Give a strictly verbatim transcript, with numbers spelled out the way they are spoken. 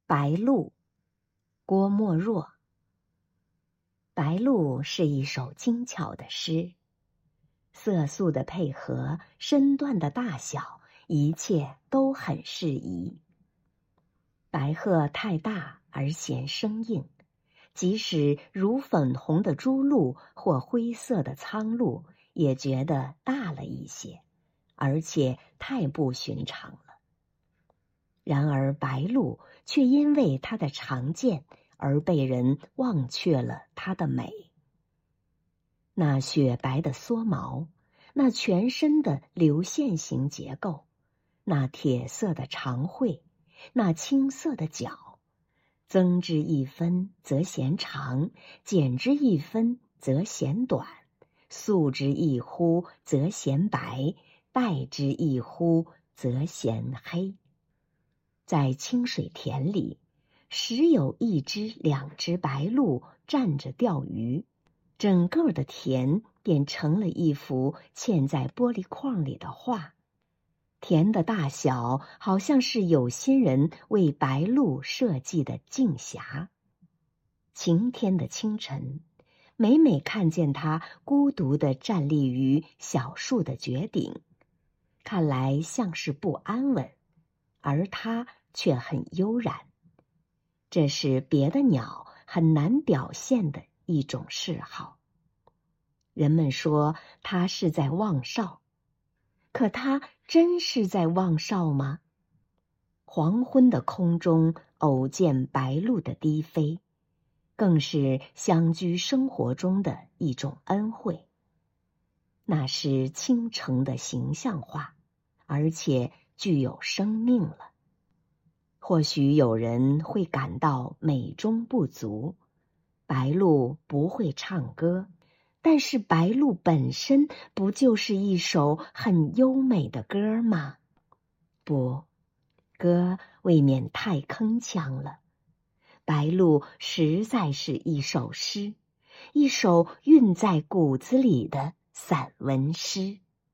白鹭，郭沫若。白鹭是一首精巧的诗，色素的配合，身段的大小，一切都很适宜。白鹤太大而嫌生硬，即使如粉红的朱鹭或灰色的苍鹭，也觉得大了一些，而且太不寻常了。然而白鹭却因为它的常见而被人忘却了它的美。那雪白的缩毛，那全身的流线型结构，那铁色的长喙，那青色的角，增之一分则嫌长，减之一分则嫌短，素之一忽则嫌白，败之一忽则嫌黑。在清水田里，时有一只两只白鹭站着钓鱼，整个的田便成了一幅嵌在玻璃框里的画。田的大小好像是有心人为白鹭设计的镜匣。晴天的清晨，每每看见它孤独地站立于小树的绝顶，看来像是不安稳，而它却很悠然。这是别的鸟很难表现的一种嗜好。人们说它是在望哨，可它真是在望哨吗？黄昏的空中偶见白鹭的低飞，更是乡居生活中的一种恩惠。那是倾城的形象化，而且具有生命了。或许有人会感到美中不足，白鹭不会唱歌，但是白鹭本身不就是一首很优美的歌吗？不，歌未免太铿锵了。白鹭实在是一首诗，一首蕴在骨子里的散文诗。